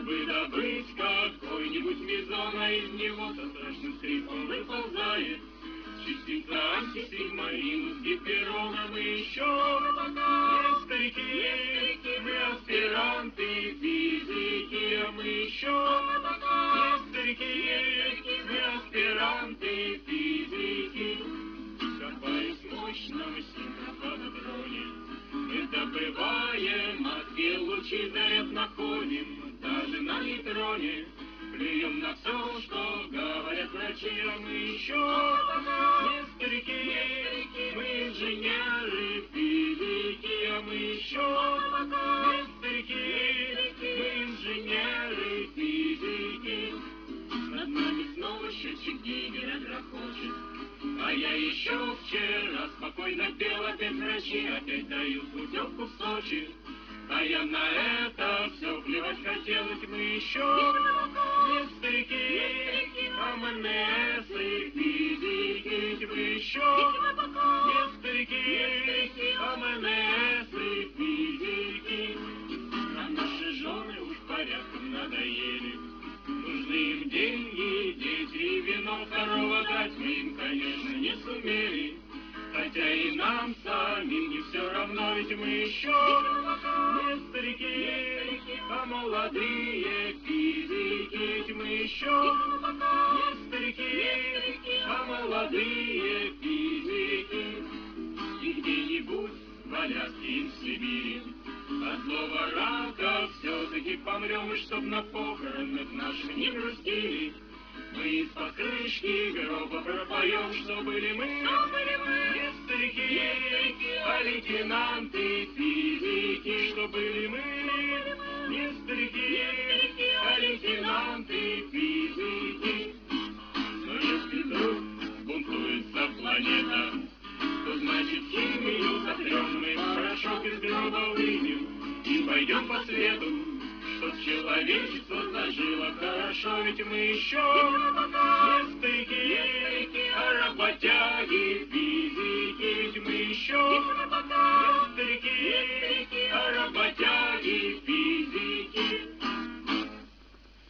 чтобы добыть какой-нибудь мезон, а из него со страшным скрипом выползает частица антисигма минус гиперона. Мы еще не старики, мы аспиранты физики, а мы еще не старики, мы аспиранты физики. Копаясь в мощном синхрофототроне, мы добываем от лучи, заряд находим даже на нейтроне. Плюем на все, что говорят врачи, а мы еще не старики, мы инженеры физики, а мы еще не старики, мы инженеры физики. Над нами снова счетчик Гейгера грохочет, а я еще вчера спокойно пел, опять врачи опять дают путевку в Сочи. А я на это все плевать хотел, ведь мы еще не старики, а МНС и физики, ведь мы еще не старики, а МНС и физики. Нам наши жены уж порядком надоели, нужны им деньги, дети и вино, второго дать мы им, конечно, не сумели. Хотя и нам самим не все равно, ведь мы еще не старики, а молодые физики, ведь мы еще не старики, а молодые физики. И где-нибудь в Аляске и в Сибири от злого рака все-таки помрем, и чтоб на похоронах наших не грустили, мы из-под крышки гроба пропоем, что были мы не старики, а лейтенанты физики, что были мы не старики, а лейтенанты физики. Но если вдруг сбунтуется планета, то значит химию сотрем мы порошок из гроба выйдем и пойдем по свету, чтоб человечество зажило хорошо, ведь мы еще не старики, а работяги физики, ведь мы еще не старики,